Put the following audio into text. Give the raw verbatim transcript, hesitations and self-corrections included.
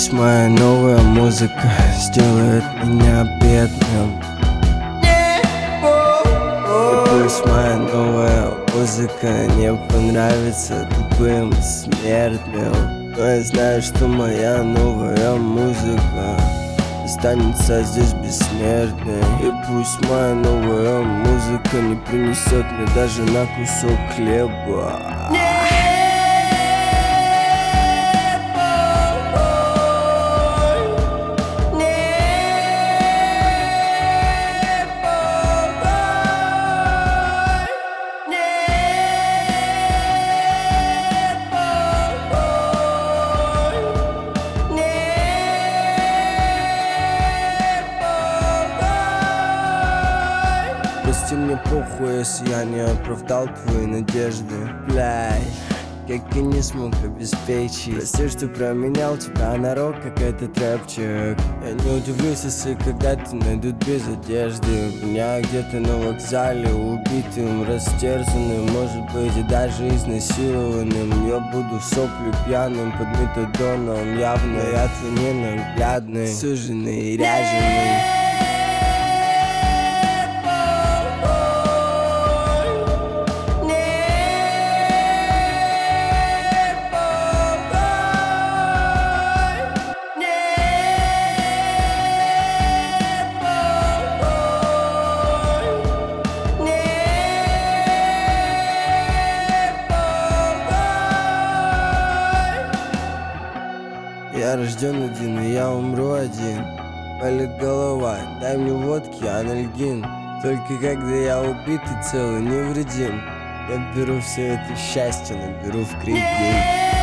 пусть моя новая музыка сделает меня бедным. И пусть моя новая музыка не понравится тупым смертным. Но я знаю, что моя новая музыка останется здесь бессмертной. И пусть моя новая музыка не принесет мне даже на кусок хлеба. Прости мне похуй, если я не оправдал твои надежды. Блядь, как я не смог обеспечить. Прости, что променял тебя на рок, как этот рэпчик. Я не удивлюсь, если когда-то найдут без одежды меня где-то на вокзале, убитым, растерзанным, может быть и даже изнасилованным. Я буду в соплю пьяным под метадоном, явно я твой ненаглядный, суженный и ряженый. Я рожден один, и я умру один. Болит голова, дай мне водки, анальгин. Только когда я убит и целый, невредим, я беру все это счастье, наберу в кредит.